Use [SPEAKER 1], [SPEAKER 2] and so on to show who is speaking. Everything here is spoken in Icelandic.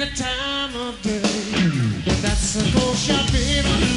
[SPEAKER 1] any time of day. That's a cold shot, baby.